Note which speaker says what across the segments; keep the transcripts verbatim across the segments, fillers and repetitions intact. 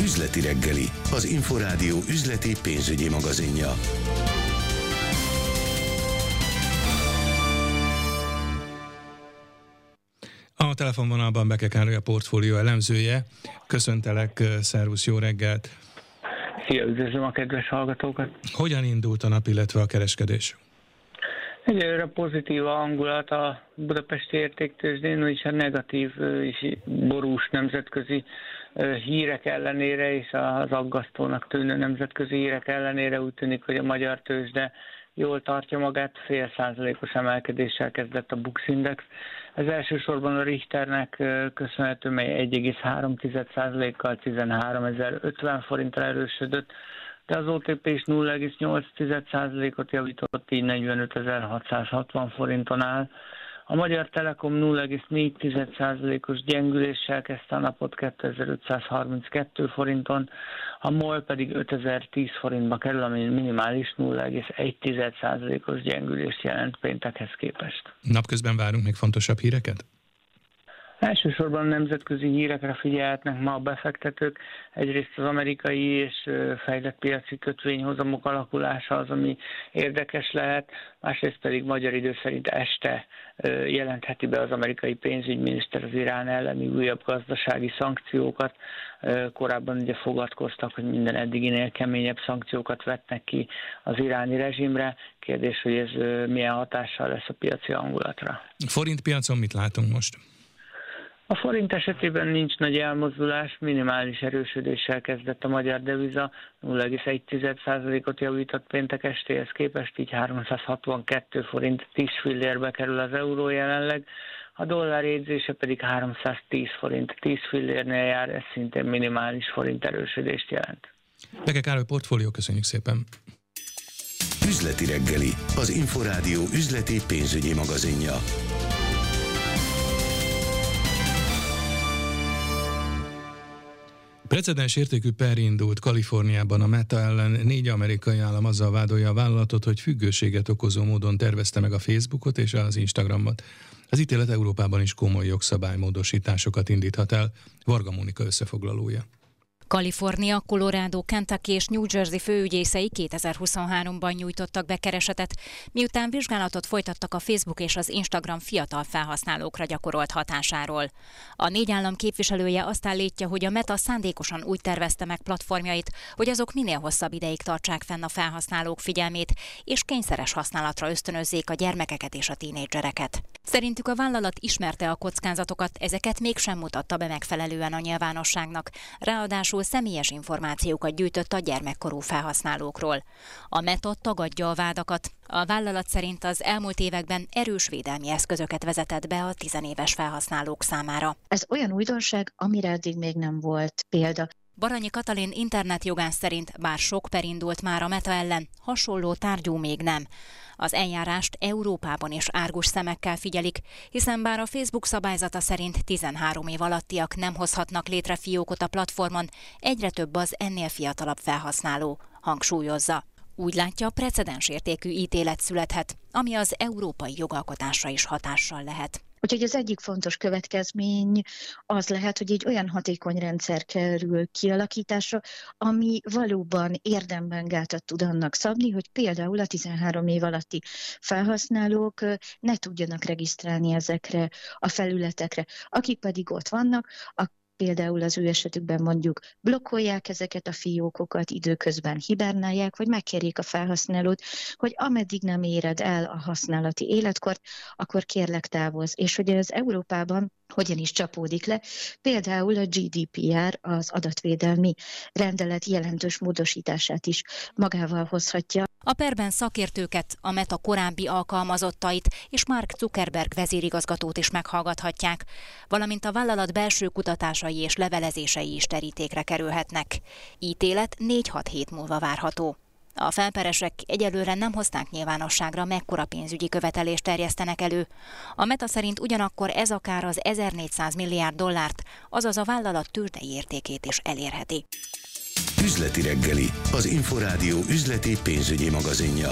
Speaker 1: Üzleti reggeli, az Inforádió üzleti pénzügyi magazinja.
Speaker 2: A telefonvonalban Beke Károly, a portfólió elemzője. Köszöntelek, szervusz, jó reggelt!
Speaker 3: Szia, üdvözlöm a kedves hallgatókat!
Speaker 2: Hogyan indult a nap, illetve a kereskedés?
Speaker 3: Egyelőre pozitív a hangulat a budapesti értéktőzsdén, és a negatív és borús nemzetközi hírek ellenére és az aggasztónak tűnő nemzetközi hírek ellenére úgy tűnik, hogy a magyar tőzsde jól tartja magát, fél százalékos emelkedéssel kezdett a Bux Index. Ez elsősorban a Richternek köszönhető, mely egy egész három százalékkal tizenháromezer-ötven forintra erősödött, de az o té pé is nulla egész nyolc százalékot javított, így negyvenötezer-hatszázhatvan forinton áll. A Magyar Telekom nulla egész négy százalékos gyengüléssel kezdte a napot kétezer-ötszázharminckettő forinton, a MOL pedig ötezer-tíz forintba kerül, ami minimális nulla egész egy százalékos gyengülést jelent péntekhez képest.
Speaker 2: Napközben várunk még fontosabb híreket?
Speaker 3: Elsősorban nemzetközi hírekre figyelhetnek ma a befektetők. Egyrészt az amerikai és fejlett piaci kötvényhozamok alakulása az, ami érdekes lehet, másrészt pedig magyar idő szerint este jelentheti be az amerikai pénzügyminiszter az Irán elleni újabb gazdasági szankciókat. Korábban ugye fogadkoztak, hogy minden eddiginél keményebb szankciókat vetnek ki az iráni rezsimre. Kérdés, hogy ez milyen hatással lesz a piaci hangulatra.
Speaker 2: Forint piacon mit látunk most?
Speaker 3: A forint esetében nincs nagy elmozdulás, minimális erősödéssel kezdett a magyar deviza, nulla egész egy százalékot javított péntek estéhez képest, így háromszázhatvankettő forint tíz fillérbe kerül az euró jelenleg, a dollár jegyzése pedig háromszáztíz forint tíz fillérnél jár, ez szintén minimális forint erősödést jelent.
Speaker 2: Beke Károly, portfólió, köszönjük szépen!
Speaker 1: Üzleti reggeli, az Inforádió üzleti pénzügyi magazinja.
Speaker 2: Precedens értékű per indult Kaliforniában a Meta ellen. Négy amerikai állam azzal vádolja a vállalatot, hogy függőséget okozó módon tervezte meg a Facebookot és az Instagramot. Az ítélet Európában is komoly jogszabálymódosításokat indíthat el. Varga Mónika összefoglalója.
Speaker 4: Kalifornia, Colorado, Kentucky és New Jersey főügyészei kétezer-huszonháromban nyújtottak be keresetet, miután vizsgálatot folytattak a Facebook és az Instagram fiatal felhasználókra gyakorolt hatásáról. A négy állam képviselője azt állítja, hogy a Meta szándékosan úgy tervezte meg platformjait, hogy azok minél hosszabb ideig tartsák fenn a felhasználók figyelmét, és kényszeres használatra ösztönözzék a gyermekeket és a tínédzsereket. Szerintük a vállalat ismerte a kockázatokat, ezeket mégsem mutatta be megfelelően a nyilvánosságnak, ráadásul személyes információkat gyűjtött a gyermekkorú felhasználókról. A Meta tagadja a vádakat. A vállalat szerint az elmúlt években erős védelmi eszközöket vezetett be a tizenéves felhasználók számára.
Speaker 5: Ez olyan újdonság, amire eddig még nem volt példa.
Speaker 4: Baranyi Katalin internetjogász szerint bár sok per indult már a Meta ellen, hasonló tárgyú még nem. Az eljárást Európában is árgus szemekkel figyelik, hiszen bár a Facebook szabályzata szerint tizenhárom év alattiak nem hozhatnak létre fiókot a platformon, egyre több az ennél fiatalabb felhasználó, hangsúlyozza. Úgy látja, precedens értékű ítélet születhet, ami az európai jogalkotásra is hatással lehet.
Speaker 5: Úgyhogy az egyik fontos következmény az lehet, hogy egy olyan hatékony rendszer kerül kialakításra, ami valóban érdemben gátat tud annak szabni, hogy például a tizenhárom év alatti felhasználók ne tudjanak regisztrálni ezekre a felületekre. Akik pedig ott vannak, a például az ő esetükben mondjuk blokkolják ezeket a fiókokat, időközben hibernálják, vagy megkérjék a felhasználót, hogy ameddig nem éred el a használati életkort, akkor kérlek távozz. És hogy ez Európában hogyan is csapódik le, például a gé dé pé er, az adatvédelmi rendelet jelentős módosítását is magával hozhatja.
Speaker 4: A perben szakértőket, a Meta korábbi alkalmazottait és Mark Zuckerberg vezérigazgatót is meghallgathatják, valamint a vállalat belső kutatásai és levelezései is terítékre kerülhetnek. Ítélet négy-hat hét múlva várható. A felperesek egyelőre nem hozták nyilvánosságra, mekkora pénzügyi követelést terjesztenek elő. A Meta szerint ugyanakkor ez akár az ezernégyszáz milliárd dollárt, azaz a vállalat tőzsdei értékét is elérheti.
Speaker 1: Üzleti reggeli, az Inforádió üzleti pénzügyi magazinja.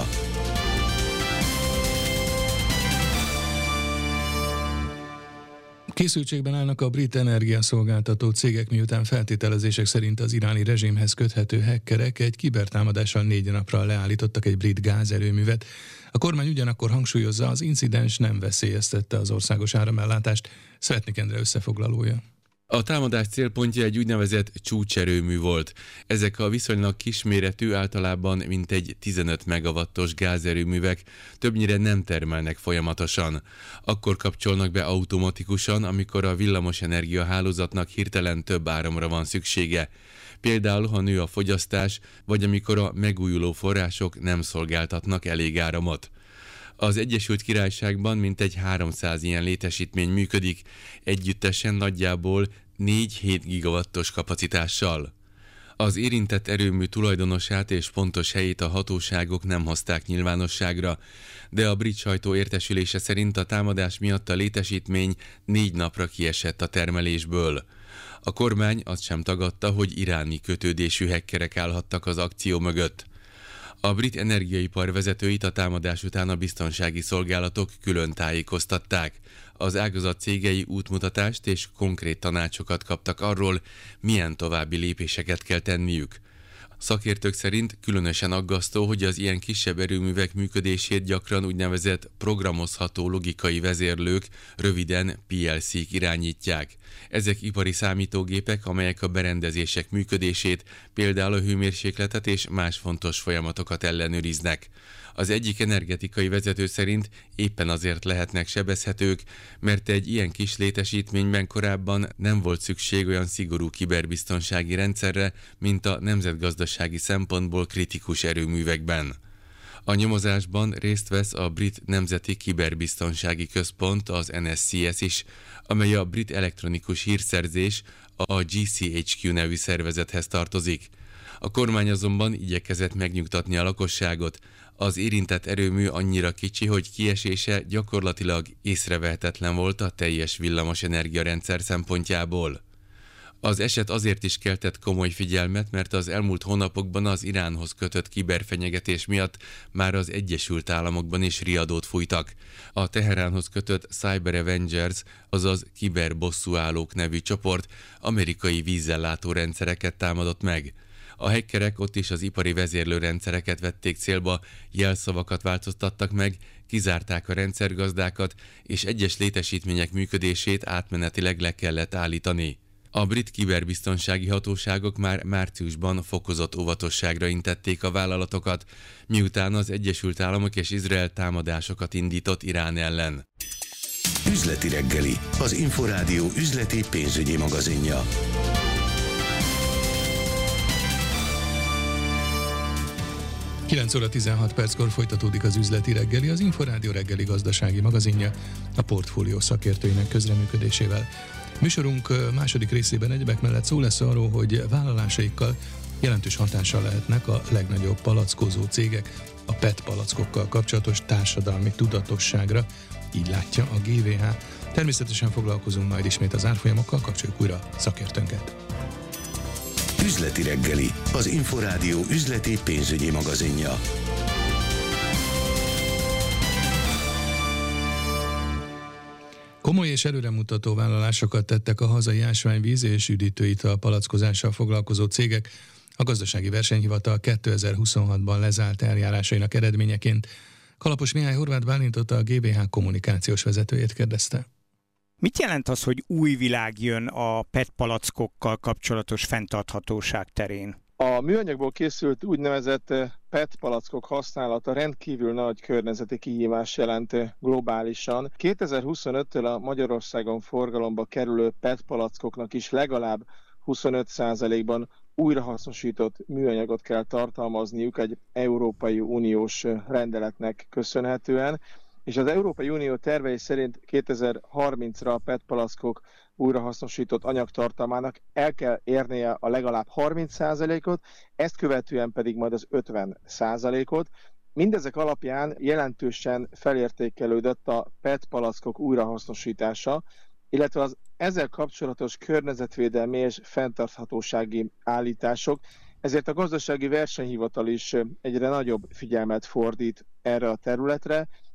Speaker 2: Készültségben állnak a brit energiaszolgáltató cégek, miután feltételezések szerint az iráni rezsimhez köthető hackerek egy kibertámadással négy napra leállítottak egy brit gázerőművet. A kormány ugyanakkor hangsúlyozza, az incidens nem veszélyeztette az országos áramellátást. Szvetnik Endre összefoglalója.
Speaker 6: A támadás célpontja egy úgynevezett csúcserőmű volt. Ezek a viszonylag kisméretű, általában mintegy tizenöt megawattos gázerőművek többnyire nem termelnek folyamatosan. Akkor kapcsolnak be automatikusan, amikor a villamosenergia hálózatnak hirtelen több áramra van szüksége. Például, ha nő a fogyasztás, vagy amikor a megújuló források nem szolgáltatnak elég áramot. Az Egyesült Királyságban mintegy háromszáz ilyen létesítmény működik, együttesen nagyjából négy-hét gigawattos kapacitással. Az érintett erőmű tulajdonosát és pontos helyét a hatóságok nem hozták nyilvánosságra, de a brit sajtó értesülése szerint a támadás miatt a létesítmény négy napra kiesett a termelésből. A kormány azt sem tagadta, hogy iráni kötődésű hackerek állhattak az akció mögött. A brit energiaipar vezetőit a támadás után a biztonsági szolgálatok külön tájékoztatták. Az ágazat cégei útmutatást és konkrét tanácsokat kaptak arról, milyen további lépéseket kell tenniük. Szakértők szerint különösen aggasztó, hogy az ilyen kisebb erőművek működését gyakran úgynevezett programozható logikai vezérlők, röviden pé el cé-k irányítják. Ezek ipari számítógépek, amelyek a berendezések működését, például a hőmérsékletet és más fontos folyamatokat ellenőriznek. Az egyik energetikai vezető szerint éppen azért lehetnek sebezhetők, mert egy ilyen kis létesítményben korábban nem volt szükség olyan szigorú kiberbiztonsági rendszerre, mint a nemzetgazdasági szempontból kritikus erőművekben. A nyomozásban részt vesz a Brit Nemzeti Kiberbiztonsági Központ, az en es cé es is, amely a Brit Elektronikus Hírszerzés, a gé cé há kú nevű szervezethez tartozik. A kormány azonban igyekezett megnyugtatni a lakosságot. Az érintett erőmű annyira kicsi, hogy kiesése gyakorlatilag észrevehetetlen volt a teljes villamosenergia rendszer szempontjából. Az eset azért is keltett komoly figyelmet, mert az elmúlt hónapokban az Iránhoz kötött kiberfenyegetés miatt már az Egyesült Államokban is riadót fújtak. A Teheránhoz kötött Cyber Avengers, azaz kiberbosszúállók nevű csoport amerikai vízellátó rendszereket támadott meg. A hackerek ott is az ipari vezérlőrendszereket vették célba, jelszavakat változtattak meg, kizárták a rendszergazdákat, és egyes létesítmények működését átmenetileg le kellett állítani. A brit kiberbiztonsági hatóságok már márciusban fokozott óvatosságra intették a vállalatokat, miután az Egyesült Államok és Izrael támadásokat indított Irán ellen.
Speaker 1: Üzleti reggeli, az Inforádió üzleti pénzügyi magazinja.
Speaker 2: kilenc óra tizenhat perckor folytatódik az üzleti reggeli, az Inforádió reggeli gazdasági magazinja a portfólió szakértőinek közreműködésével. Műsorunk második részében egyebek mellett szó lesz arról, hogy vállalásaikkal jelentős hatással lehetnek a legnagyobb palackozó cégek a pé e té palackokkal kapcsolatos társadalmi tudatosságra, így látja a gé vé há. Természetesen foglalkozunk majd ismét az árfolyamokkal, kapcsoljuk újra szakértőnket.
Speaker 1: Üzleti reggeli, az Inforádió üzleti pénzügyi magazinja.
Speaker 2: Komoly és előremutató vállalásokat tettek a hazai ásványvíz és üdítőital palackozással foglalkozó cégek. A Gazdasági Versenyhivatal kétezer-huszonhatban lezárt eljárásainak eredményeként. Kalapos Mihály Horváth Bálintot, a gé vé há kommunikációs vezetőjét kérdezte.
Speaker 7: Mit jelent az, hogy új világ jön a pé e té palackokkal kapcsolatos fenntarthatóság terén?
Speaker 8: A műanyagból készült úgynevezett pé e té palackok használata rendkívül nagy környezeti kihívás jelent globálisan. kétezer-huszonöttől a Magyarországon forgalomba kerülő pé e té palackoknak is legalább huszonöt százalékban újrahasznosított műanyagot kell tartalmazniuk egy Európai Uniós rendeletnek köszönhetően, és az Európai Unió tervei szerint kétezer-harmincra a pé e té palackok újrahasznosított anyagtartalmának el kell érnie a legalább harminc százalékot, ezt követően pedig majd az ötven százalékot. Mindezek alapján jelentősen felértékelődött a pé e té palackok újrahasznosítása, illetve az ezzel kapcsolatos környezetvédelmi és fenntarthatósági állítások, ezért a Gazdasági Versenyhivatal is egyre nagyobb figyelmet fordít erre a területre,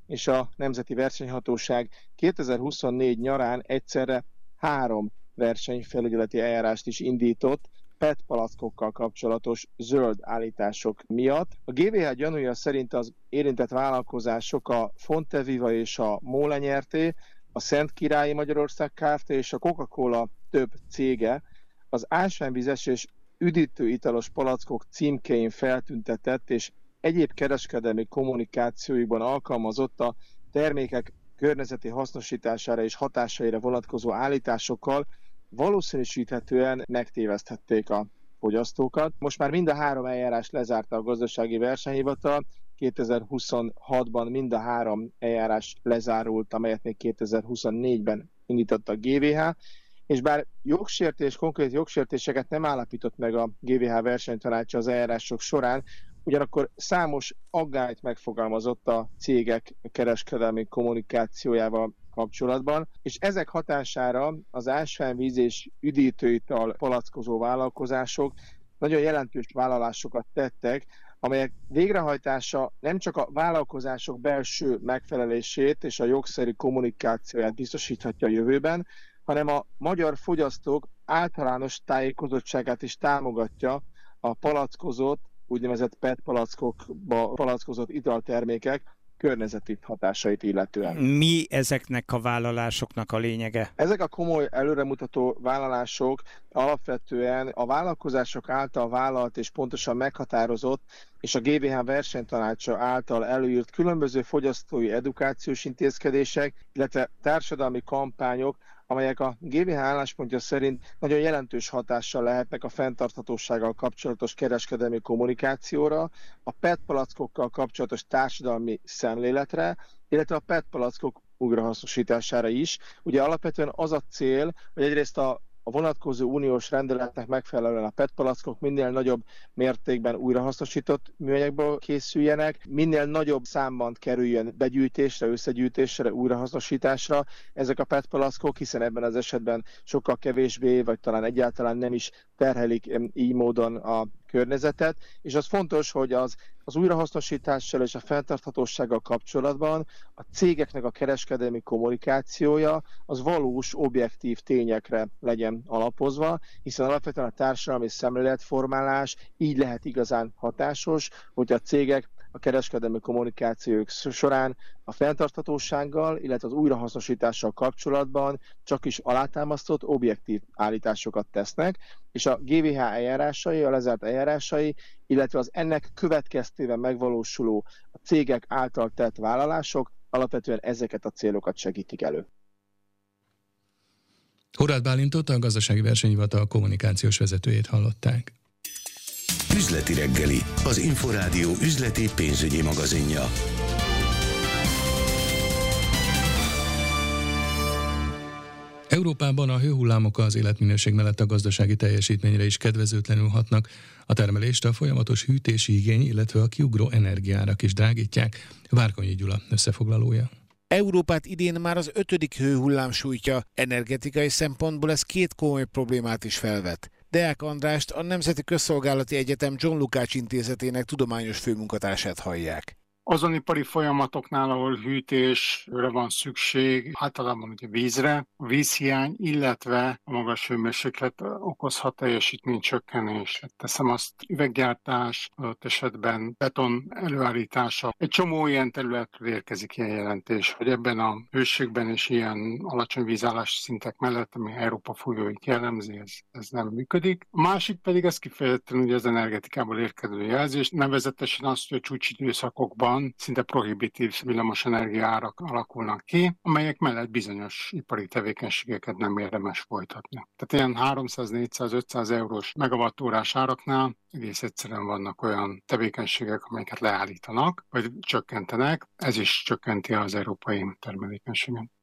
Speaker 8: és a Nemzeti Versenyhatóság kétezer-huszonnégy nyarán egyszerre három versenyfelügyeleti eljárást is indított pé e té palackokkal kapcsolatos zöld állítások miatt. A gé vé há gyanúja szerint az érintett vállalkozások a Fonteviva és a Móle Nyerté, a Szent Királyi Magyarország Kft. És a Coca-Cola több cége az ásványvizes és üdítőitalos palackok címkéin feltüntetett és egyéb kereskedelmi kommunikációiban alkalmazott a termékek környezeti hasznosítására és hatásaira vonatkozó állításokkal valószínűsíthetően megtéveszthették a fogyasztókat. Most már mind a három eljárás lezárta a Gazdasági Versenyhivatal, kétezer-huszonhatban mind a három eljárás lezárult, amelyet még kétezer-huszonnégyben indított a gé vé há, és bár jogsértés, konkrét jogsértéseket nem állapított meg a gé vé há versenytanácsa az eljárások során, ugyanakkor számos aggályt megfogalmazott a cégek kereskedelmi kommunikációjával kapcsolatban, és ezek hatására az ásványvíz és üdítőital palackozó vállalkozások nagyon jelentős vállalásokat tettek, amelyek végrehajtása nem csak a vállalkozások belső megfelelését és a jogszerű kommunikációját biztosíthatja a jövőben, hanem a magyar fogyasztók általános tájékozottságát is támogatja a palackozott, úgynevezett pé e té palackokba palackozott italtermékek környezeti hatásait illetően.
Speaker 7: Mi ezeknek a vállalásoknak a lényege?
Speaker 8: Ezek a komoly előremutató vállalások alapvetően a vállalkozások által vállalt és pontosan meghatározott és a gé vé há versenytanácsa által előírt különböző fogyasztói edukációs intézkedések, illetve társadalmi kampányok, amelyek a gé vé há álláspontja szerint nagyon jelentős hatással lehetnek a fenntarthatósággal kapcsolatos kereskedelmi kommunikációra, a pé e té palackokkal kapcsolatos társadalmi szemléletre, illetve a pé e té palackok újrahasznosítására is. Ugye alapvetően az a cél, hogy egyrészt a a vonatkozó uniós rendeletnek megfelelően a pé e té palackok minél nagyobb mértékben újrahasznosított műanyagból készüljenek, minél nagyobb számban kerüljön begyűjtésre, összegyűjtésre, újrahasznosításra ezek a pé e té palackok, hiszen ebben az esetben sokkal kevésbé, vagy talán egyáltalán nem is terhelik így módon a környezetet, és az fontos, hogy az, az újrahasznosítással és a fenntarthatósággal kapcsolatban a cégeknek a kereskedelmi kommunikációja az valós, objektív tényekre legyen alapozva, hiszen alapvetően a társadalmi szemléletformálás így lehet igazán hatásos, hogy a cégek a kereskedelmi kommunikációk során a fenntarthatósággal, illetve az újrahasznosítással kapcsolatban csak is alátámasztott objektív állításokat tesznek, és a gé vé há eljárásai, a lezárt eljárásai, illetve az ennek következtében megvalósuló a cégek által tett vállalások alapvetően ezeket a célokat segítik elő.
Speaker 2: Horváth Bálintot, a Gazdasági Versenyhivatal kommunikációs vezetőjét hallották.
Speaker 1: Üzleti reggeli, az Inforádió üzleti pénzügyi magazinja.
Speaker 2: Európában a hőhullámok az életminőség mellett a gazdasági teljesítményre is kedvezőtlenül hatnak. A termelést a folyamatos hűtési igény, illetve a kiugró energiárak is drágítják. Várkonyi Gyula összefoglalója.
Speaker 9: Európát idén már az ötödik hőhullám sújtja, energetikai szempontból ez két komoly problémát is felvet. Deák Andrást, a Nemzeti Közszolgálati Egyetem John Lukács Intézetének tudományos főmunkatársát hallják.
Speaker 10: Azon ipari folyamatoknál, ahol hűtésre van szükség, általában ugye vízre, a vízhiány, illetve a magas hőmérséklet okozhat teljesítménycsökkenést. Teszem azt, üveggyártás, adott esetben beton előállítása. Egy csomó ilyen területről érkezik ilyen jelentés, hogy ebben a hőségben és ilyen alacsony vízállás szintek mellett, ami Európa folyóit jellemzi, ez, ez nem működik. A másik pedig ez kifejezetten ugye az energetikából érkező jelzés, nevezetesen azt, hogy a csúcsidőszakokban szinte prohibitív villamosenergia árak alakulnak ki, amelyek mellett bizonyos ipari tevékenységeket nem érdemes folytatni. Tehát ilyen háromszáz-négyszáz-ötszáz eurós megawattórás áraknál egész egyszerűen vannak olyan tevékenységek, amelyeket leállítanak, vagy csökkentenek. Ez is csökkenti az európai termelékenységet.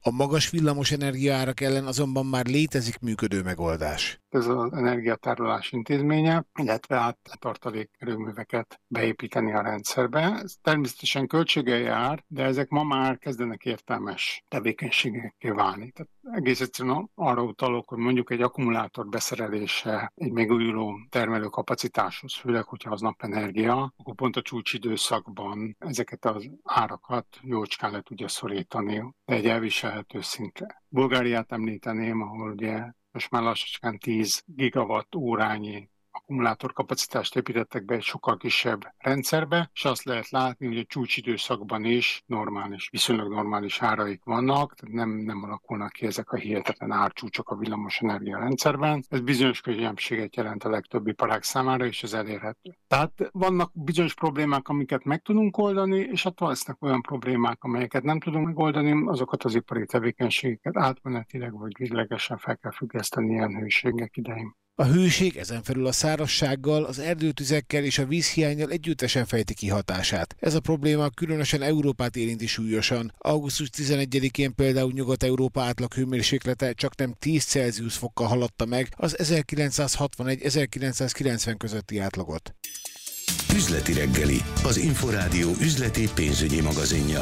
Speaker 9: A magas villamos energiaárak ellen azonban már létezik működő megoldás.
Speaker 10: Ez az energiatárolás intézménye, illetve át tartalék erőműveket beépíteni a rendszerbe. Ez természetesen költséggel jár, de ezek ma már kezdenek értelmes tevékenységekké válni. Tehát egész egyszerűen arra utalok, hogy mondjuk egy akkumulátor beszerelése egy megújuló termelő kapacitáshoz, főleg, hogyha az napenergia, akkor pont a csúcsidőszakban ezeket az árakat jócskán le tudja szorítani, de egy elviselhető szintre. Bulgáriát említeném, ahol ugye most már lassacskán tíz gigawatt órányi akkumulátorkapacitást építettek be egy sokkal kisebb rendszerbe, és azt lehet látni, hogy a csúcsidőszakban is normális, viszonylag normális áraik vannak, tehát nem, nem alakulnak ki ezek a hihetetlen árcsúcsok a villamosenergia rendszerben. Ez bizonyos könnyebbséget jelent a legtöbb iparág számára, és ez elérhető. Tehát vannak bizonyos problémák, amiket meg tudunk oldani, és attól lesznek olyan problémák, amelyeket nem tudunk megoldani, azokat az ipari tevékenységeket átmenetileg vagy véglegesen fel kell függeszteni ilyen hőségek idején.
Speaker 9: A hőség ezen felül a szárazsággal, az erdőtüzekkel és a vízhiánnyal együttesen fejti ki hatását. Ez a probléma különösen Európát érinti súlyosan. augusztus tizenegyedikén például Nyugat-Európa átlag hőmérséklete csaknem tíz Celsius fokkal haladta meg az ezerkilencszázhatvanegy ezerkilencszázkilencven közötti átlagot.
Speaker 1: Üzleti reggeli, az Inforádió üzleti pénzügyi magazinja.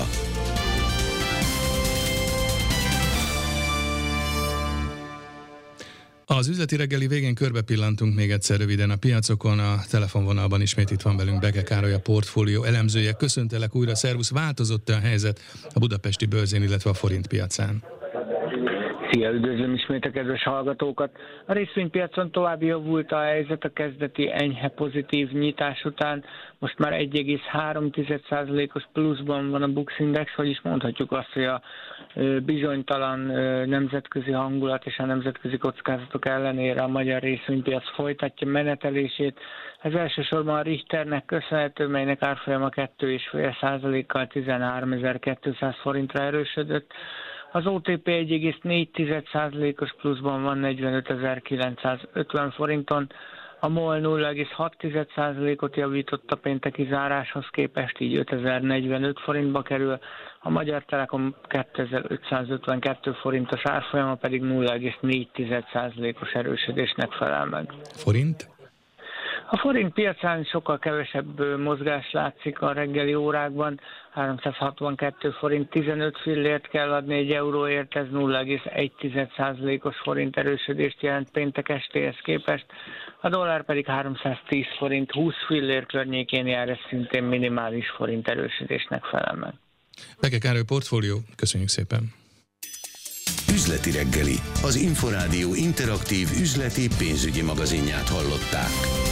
Speaker 2: Az üzleti reggeli végén körbepillantunk még egyszer röviden a piacokon, a telefonvonalban ismét itt van velünk Beke Károly, a portfólió elemzője. Köszöntelek újra, szervusz, változott a helyzet a budapesti bőrzén, illetve a forint piacán?
Speaker 3: Szia, üdvözlöm ismét a kedves hallgatókat! A részvénypiacon tovább javult a helyzet a kezdeti enyhe pozitív nyitás után. Most már egy egész három százalékos pluszban van a Bux Index, vagyis mondhatjuk azt, hogy a bizonytalan nemzetközi hangulat és a nemzetközi kockázatok ellenére a magyar részvénypiac folytatja menetelését. Ez elsősorban a Richternek köszönhető, melynek árfolyama két egész öt százalékkal tizenháromezer-kétszáz forintra erősödött. Az o té pé egy egész négy százalékos pluszban van negyvenötezer-kilencszázötven forinton, a MOL nulla egész hat százalékot javított a pénteki záráshoz képest, így ötezer-negyvenöt forintba kerül, a Magyar Telekom kétezer-ötszázötvenkettő forintos árfolyama pedig nulla egész négy százalékos erősödésnek felel meg.
Speaker 2: Forint?
Speaker 3: A forint piacán sokkal kevesebb mozgás látszik a reggeli órákban, háromszázhatvankettő forint tizenöt fillért kell adni egy euróért, ez nulla egész egy százalékos forint erősödést jelent péntek estéhez képest, a dollár pedig háromszáztíz forint húsz fillér környékén jár, ez szintén minimális forint erősödésnek felel meg.
Speaker 2: Beke Károly, portfólió, köszönjük szépen!
Speaker 1: Üzleti reggeli, az Inforádió interaktív üzleti pénzügyi magazinját hallották.